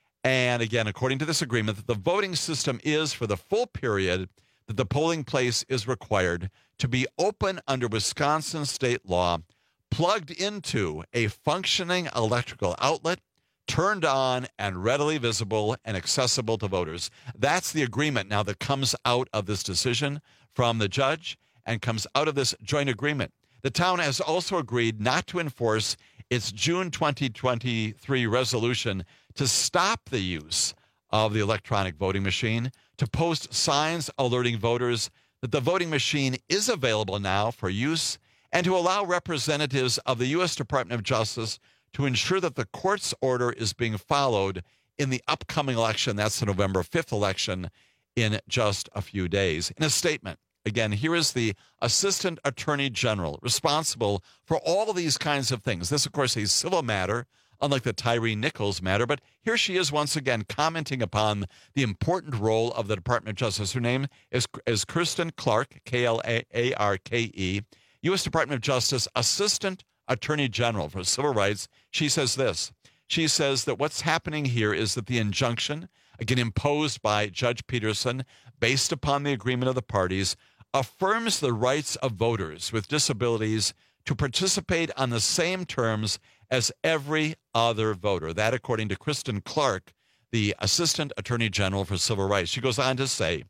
And again, according to this agreement, that the voting system is, for the full period that the polling place is required, to be open under Wisconsin state law, plugged into a functioning electrical outlet, turned on and readily visible and accessible to voters. That's the agreement now that comes out of this decision from the judge and comes out of this joint agreement. The town has also agreed not to enforce its June twenty twenty-three resolution to stop the use of the electronic voting machine, to post signs alerting voters that the voting machine is available now for use, and to allow representatives of the U S Department of Justice to ensure that the court's order is being followed in the upcoming election. That's the November fifth election in just a few days. In a statement, again, here is the Assistant Attorney General responsible for all these kinds of things. This, of course, is a civil matter, unlike the Tyree Nichols matter, but here she is once again commenting upon the important role of the Department of Justice. Her name is, is Kirsten Clarke, K L A R K E, U S Department of Justice Assistant Attorney General for Civil Rights. She says this. She says that what's happening here is that the injunction, again imposed by Judge Peterson, based upon the agreement of the parties, affirms the rights of voters with disabilities to participate on the same terms as every other voter. That, according to Kristen Clarke, the Assistant Attorney General for Civil Rights. She goes on to say,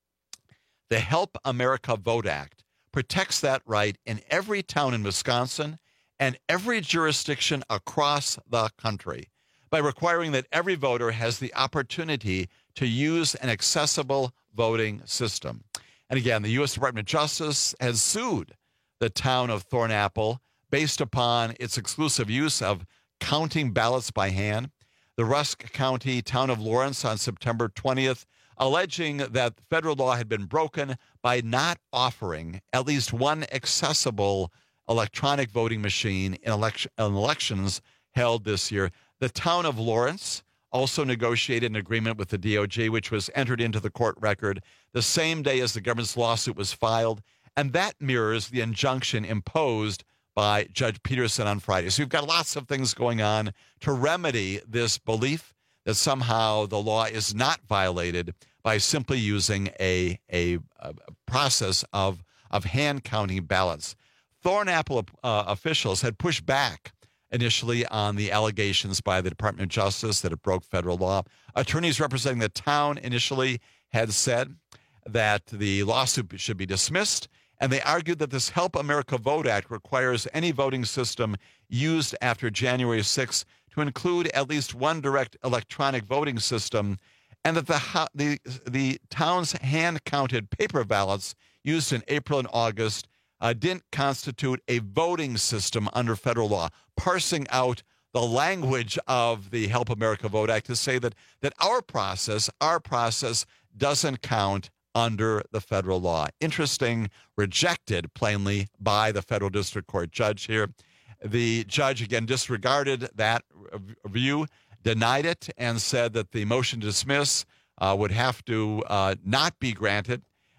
the Help America Vote Act protects that right in every town in Wisconsin and every jurisdiction across the country by requiring that every voter has the opportunity to use an accessible voting system. And again, the U S Department of Justice has sued the town of Thornapple based upon its exclusive use of counting ballots by hand. The Rusk County town of Lawrence on September twentieth, alleging that federal law had been broken by not offering at least one accessible electronic voting machine in, election, in elections held this year. The town of Lawrence also negotiated an agreement with the D O J, which was entered into the court record the same day as the government's lawsuit was filed, and that mirrors the injunction imposed by Judge Peterson on Friday. So you've got lots of things going on to remedy this belief that somehow the law is not violated by simply using a, a, a process of, of hand counting ballots. Thornapple uh, officials had pushed back initially on the allegations by the Department of Justice that it broke federal law. Attorneys representing the town initially had said that the lawsuit should be dismissed, and they argued that this Help America Vote Act requires any voting system used after January sixth to include at least one direct electronic voting system, and that the the, the town's hand-counted paper ballots used in April and August uh, didn't constitute a voting system under federal law, parsing out the language of the Help America Vote Act to say that that our process, our process doesn't count under the federal law. Interesting, rejected plainly by the federal district court judge here. The judge, again, disregarded that view, denied it, and said that the motion to dismiss uh, would have to uh, not be granted.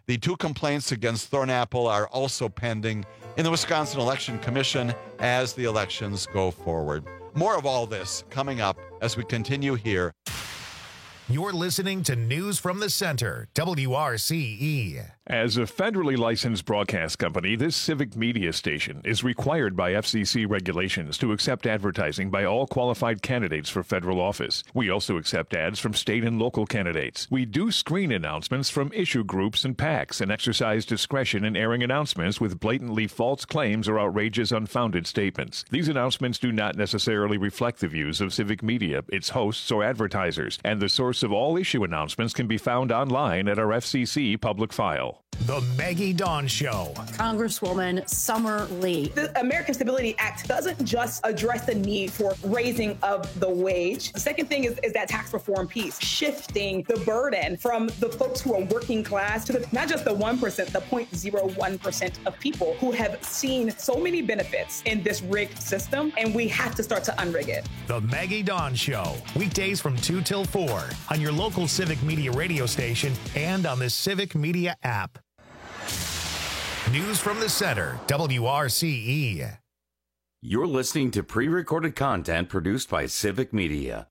The two complaints against Thornapple are also pending in the Wisconsin Election Commission as the elections go forward. More of all this coming up as we continue here. You're listening to News from the Center, W R C E. As a federally licensed broadcast company, this civic media station is required by F C C regulations to accept advertising by all qualified candidates for federal office. We also accept ads from state and local candidates. We do screen announcements from issue groups and PACs and exercise discretion in airing announcements with blatantly false claims or outrageous, unfounded statements. These announcements do not necessarily reflect the views of civic media, its hosts, or advertisers, and the source of all issue announcements can be found online at our F C C public file. The Maggie Dawn Show. Congresswoman Summer Lee. The American Stability Act doesn't just address the need for raising of the wage. The second thing is, is that tax reform piece, shifting the burden from the folks who are working class to the, not just the one percent, the zero point zero one percent of people who have seen so many benefits in this rigged system, and we have to start to unrig it. The Maggie Dawn Show. Weekdays from two till four on your local Civic Media radio station and on the Civic Media app. News from the Center, W R C E. You're listening to pre-recorded content produced by Civic Media.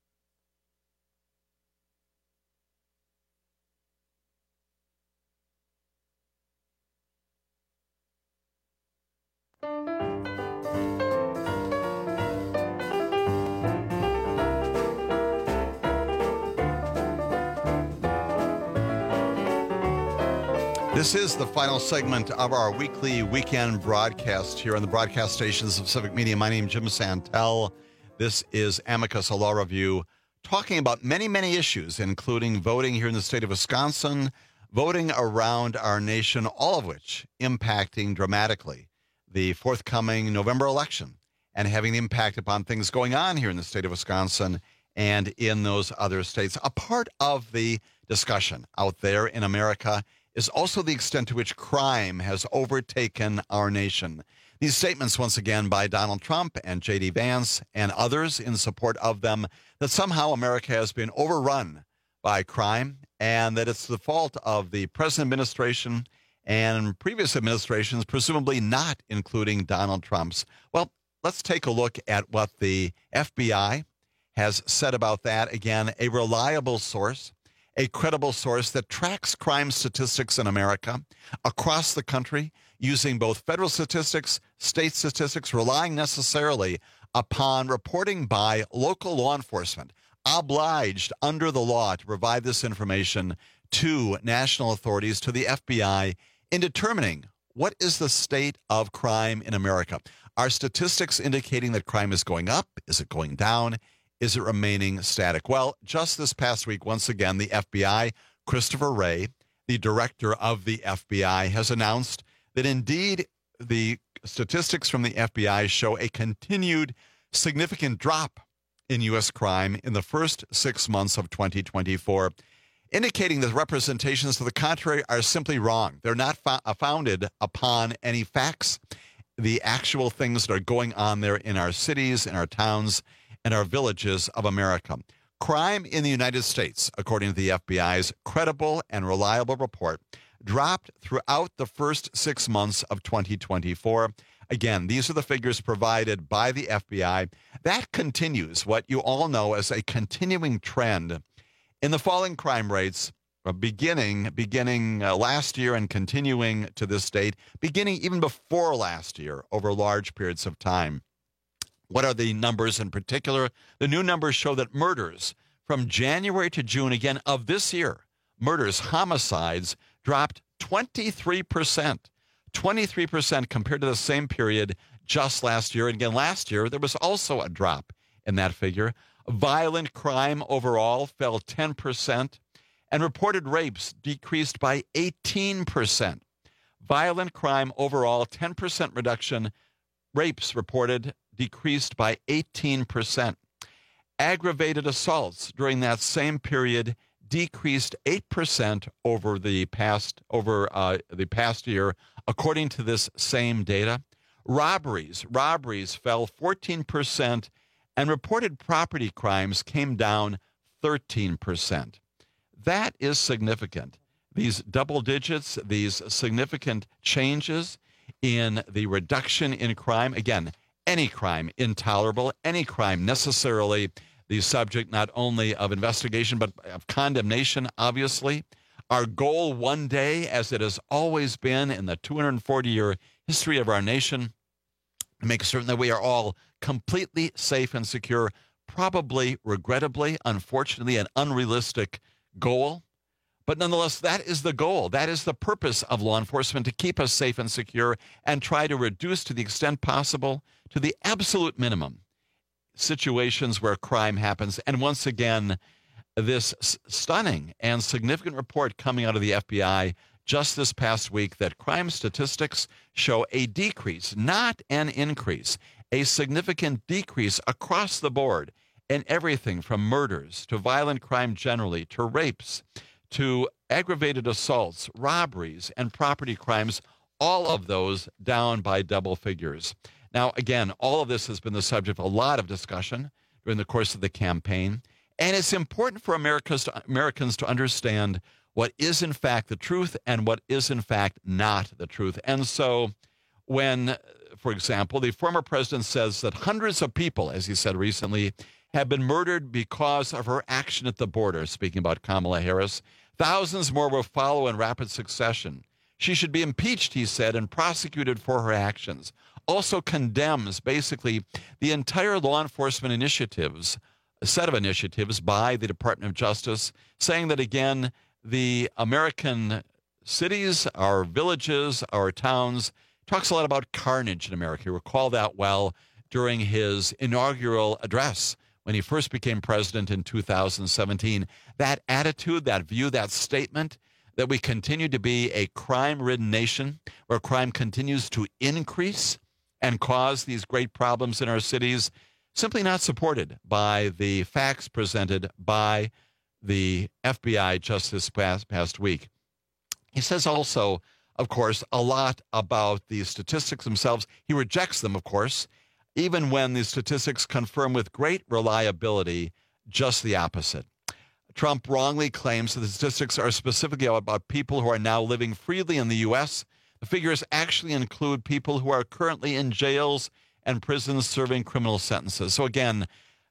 This is the final segment of our weekly weekend broadcast here on the broadcast stations of Civic Media. My name is Jim Santel. This is Amicus, a law review, talking about many, many issues, including voting here in the state of Wisconsin, voting around our nation, all of which impacting dramatically the forthcoming November election and having the impact upon things going on here in the state of Wisconsin and in those other states. A part of the discussion out there in America is also the extent to which crime has overtaken our nation. These statements, once again, by Donald Trump and J D Vance and others in support of them, that somehow America has been overrun by crime and that it's the fault of the present administration and previous administrations, presumably not including Donald Trump's. Well, let's take a look at what the F B I has said about that. Again, a reliable source, a credible source that tracks crime statistics in America across the country using both federal statistics, state statistics, relying necessarily upon reporting by local law enforcement, obliged under the law to provide this information to national authorities, to the F B I, in determining what is the state of crime in America. Are statistics indicating that crime is going up? Is it going down? Is it remaining static? Well, just this past week, once again, the F B I, Christopher Wray, the director of the F B I, has announced that indeed the statistics from the F B I show a continued significant drop in U S crime in the first six months of twenty twenty-four, indicating that representations to the contrary are simply wrong. They're not fo- founded upon any facts, the actual things that are going on there in our cities, in our towns, and our villages of America. Crime in the United States, according to the F B I's credible and reliable report, dropped throughout the first six months of twenty twenty-four. Again, these are the figures provided by the F B I. That continues what you all know as a continuing trend in the falling crime rates, uh, beginning beginning uh, last year and continuing to this date, beginning even before last year over large periods of time. What are the numbers in particular? The new numbers show that murders from January to June, again, of this year, murders, homicides, dropped twenty-three percent. twenty-three percent compared to the same period just last year. And again, last year, there was also a drop in that figure. Violent crime overall fell ten percent, and reported rapes decreased by eighteen percent. Violent crime overall, ten percent reduction. Rapes reported decreased by eighteen percent. Aggravated assaults during that same period decreased eight percent over the past over uh, the past year, according to this same data. Robberies, robberies fell fourteen percent, and reported property crimes came down thirteen percent. That is significant. these double digits, these significant changes in the reduction in crime. Again, any crime intolerable, any crime necessarily the subject not only of investigation but of condemnation, obviously. Our goal one day, as it has always been in the two hundred forty-year history of our nation, to make certain that we are all completely safe and secure, probably, regrettably, unfortunately, an unrealistic goal. But nonetheless, that is the goal. That is the purpose of law enforcement, to keep us safe and secure and try to reduce to the extent possible, to the absolute minimum, situations where crime happens. And once again, this stunning and significant report coming out of the F B I just this past week that crime statistics show a decrease, not an increase, a significant decrease across the board in everything from murders to violent crime generally to rapes to aggravated assaults, robberies, and property crimes, all of those down by double figures. Now, again, all of this has been the subject of a lot of discussion during the course of the campaign, and it's important for Americans to, Americans to understand what is in fact the truth and what is in fact not the truth. And so when, for example, the former president says that hundreds of people, as he said recently, have been murdered because of her action at the border, speaking about Kamala Harris, thousands more will follow in rapid succession. She should be impeached, he said, and prosecuted for her actions. Also condemns basically the entire law enforcement initiatives, a set of initiatives by the Department of Justice, saying that, again, the American cities, our villages, our towns, talks a lot about carnage in America. You recall that well during his inaugural address when he first became president in two thousand seventeen. That attitude, that view, that statement that we continue to be a crime-ridden nation where crime continues to increase and cause these great problems in our cities, simply not supported by the facts presented by the F B I just this past, past week. He says also, of course, a lot about the statistics themselves. He rejects them, of course, even when the statistics confirm with great reliability just the opposite. Trump wrongly claims that the statistics are specifically about people who are now living freely in the U S. The figures actually include people who are currently in jails and prisons serving criminal sentences. So again,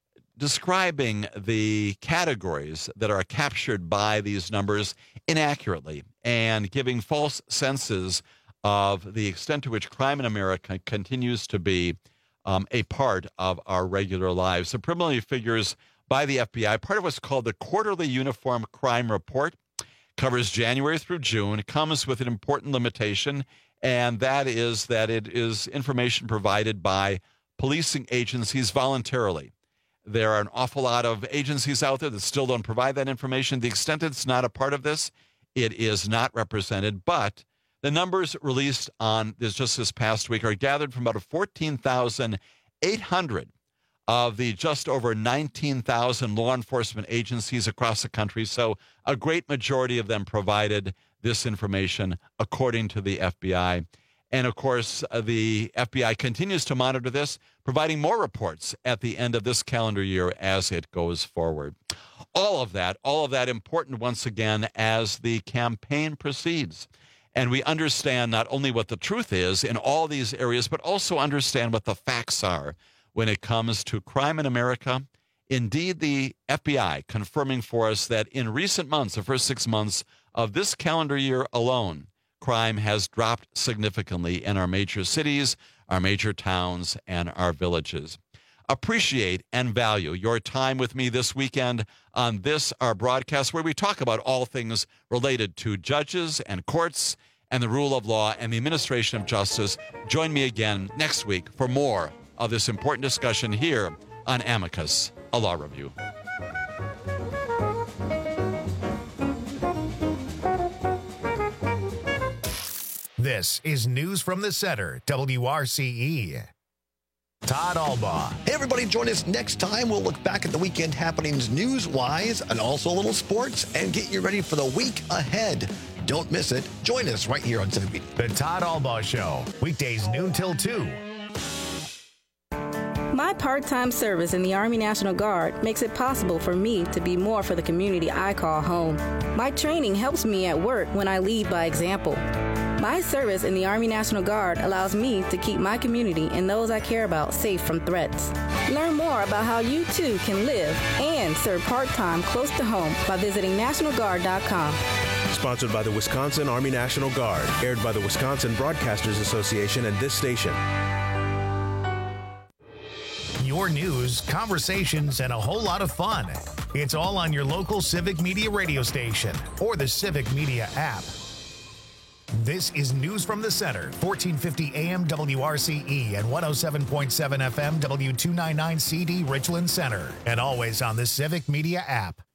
describing the categories that are captured by these numbers inaccurately and giving false senses of the extent to which crime in America continues to be um, a part of our regular lives. The preliminary figures by the F B I, part of what's called the Quarterly Uniform Crime Report, covers January through June. It comes with an important limitation, and that is that it is information provided by policing agencies voluntarily. There are an awful lot of agencies out there that still don't provide that information. The extent it's not a part of this, it is not represented. But the numbers released on this just this past week are gathered from about fourteen thousand eight hundred of the just over nineteen thousand law enforcement agencies across the country. So a great majority of them provided this information, according to the F B I. And, of course, uh, the F B I continues to monitor this, providing more reports at the end of this calendar year as it goes forward. All of that, all of that important once again as the campaign proceeds. And we understand not only what the truth is in all these areas, but also understand what the facts are when it comes to crime in America. Indeed, the F B I confirming for us that in recent months, the first six months of this calendar year alone, crime has dropped significantly in our major cities, our major towns, and our villages. Appreciate and value your time with me this weekend on this, our broadcast, where we talk about all things related to judges and courts and the rule of law and the administration of justice. Join me again next week for more of this important discussion here on Amicus, a law review. This is News from the Center, W R C E. Todd Albaugh. Hey, everybody, join us next time. We'll look back at the weekend happenings news-wise and also a little sports and get you ready for the week ahead. Don't miss it. Join us right here on Civic Media. The Todd Albaugh Show, weekdays noon till two. My My part-time service in the Army National Guard makes it possible for me to be more for the community I call home. My training helps me at work when I lead by example. My service in the Army National Guard allows me to keep my community and those I care about safe from threats. Learn more about how you too can live and serve part-time close to home by visiting national guard dot com. Sponsored by the Wisconsin Army National Guard. Aired by the Wisconsin Broadcasters Association and this station. Your news, conversations, and a whole lot of fun. It's all on your local Civic Media radio station or the Civic Media app. This is News from the Center, fourteen fifty A M W R C E and one oh seven point seven F M W two ninety-nine C D Richland Center, and always on the Civic Media app.